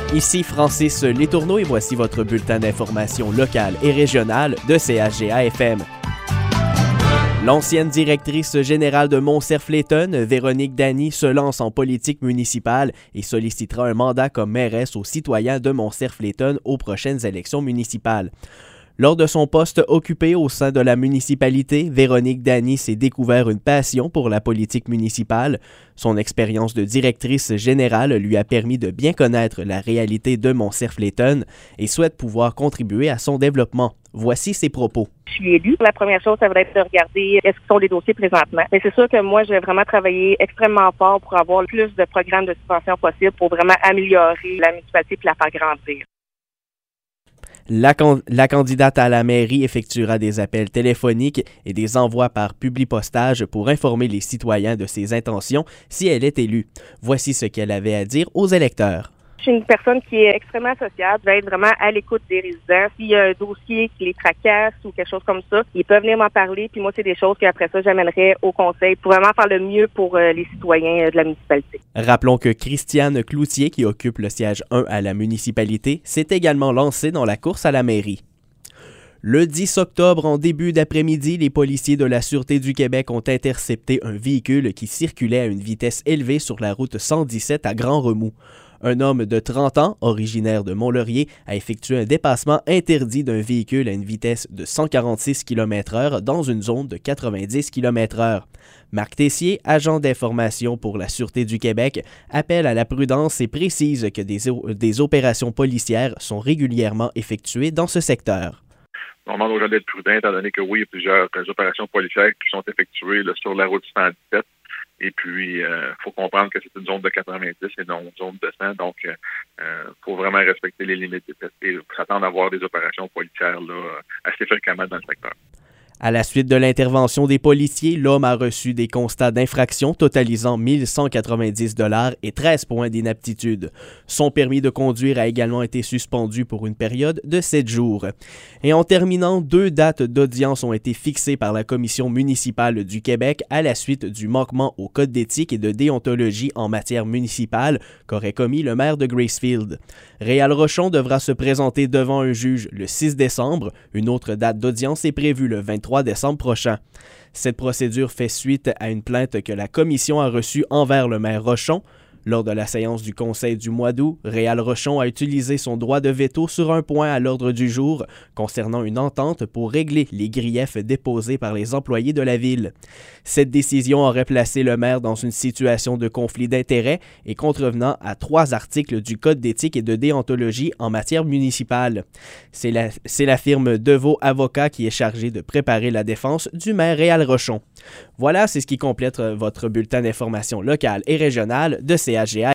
Ici Francis Letourneau et voici votre bulletin d'information locale et régionale de CHGA-FM. L'ancienne directrice générale de Montcerf-Letton, Véronique Dany, se lance en politique municipale et sollicitera un mandat comme mairesse aux citoyens de Montcerf-Letton aux prochaines élections municipales. Lors de son poste occupé au sein de la municipalité, Véronique Dany s'est découvert une passion pour la politique municipale. Son expérience de directrice générale lui a permis de bien connaître la réalité de Montcerf-Letton et souhaite pouvoir contribuer à son développement. Voici ses propos. Je suis élue. La première chose, ça va être de regarder est-ce qu'ils sont les dossiers présentement. Mais c'est sûr que moi, je vais vraiment travailler extrêmement fort pour avoir le plus de programmes de subvention possible pour vraiment améliorer la municipalité et la faire grandir. La candidate à la mairie effectuera des appels téléphoniques et des envois par publipostage pour informer les citoyens de ses intentions si elle est élue. Voici ce qu'elle avait à dire aux électeurs. Je suis une personne qui est extrêmement sociable. Je vais être vraiment à l'écoute des résidents. S'il y a un dossier qui les tracasse ou quelque chose comme ça, ils peuvent venir m'en parler. Puis moi, c'est des choses qu'après ça, j'amènerai au conseil pour vraiment faire le mieux pour les citoyens de la municipalité. Rappelons que Christiane Cloutier, qui occupe le siège 1 à la municipalité, s'est également lancée dans la course à la mairie. Le 10 octobre, en début d'après-midi, les policiers de la Sûreté du Québec ont intercepté un véhicule qui circulait à une vitesse élevée sur la route 117 à Grand-Remous. Un homme de 30 ans, originaire de Mont-Laurier, a effectué un dépassement interdit d'un véhicule à une vitesse de 146 km/h dans une zone de 90 km/h. Marc Tessier, agent d'information pour la Sûreté du Québec, appelle à la prudence et précise que des opérations policières sont régulièrement effectuées dans ce secteur. On demande aux gens d'être prudents, étant donné que oui, il y a plusieurs opérations policières qui sont effectuées là, sur la route 117. Et puis, faut comprendre que c'est une zone de 90 et non une zone de 100. Donc, faut vraiment respecter les limites et s'attendre à avoir des opérations policières là, assez fréquemment dans le secteur. À la suite de l'intervention des policiers, l'homme a reçu des constats d'infraction totalisant 1 190 $ et 13 points d'inaptitude. Son permis de conduire a également été suspendu pour une période de 7 jours. Et en terminant, 2 dates d'audience ont été fixées par la Commission municipale du Québec à la suite du manquement au code d'éthique et de déontologie en matière municipale qu'aurait commis le maire de Gracefield. Réal Rochon devra se présenter devant un juge le 6 décembre. Une autre date d'audience est prévue le 23 décembre prochain. Cette procédure fait suite à une plainte que la commission a reçue envers le maire Rochon. Lors de la séance du conseil du mois d'août, Réal Rochon a utilisé son droit de veto sur un point à l'ordre du jour concernant une entente pour régler les griefs déposés par les employés de la ville. Cette décision aurait placé le maire dans une situation de conflit d'intérêts et contrevenant à 3 articles du Code d'éthique et de déontologie en matière municipale. C'est la firme Deveau Avocats qui est chargée de préparer la défense du maire Réal Rochon. Voilà, c'est ce qui complète votre bulletin d'information locale et régionale de CHGA.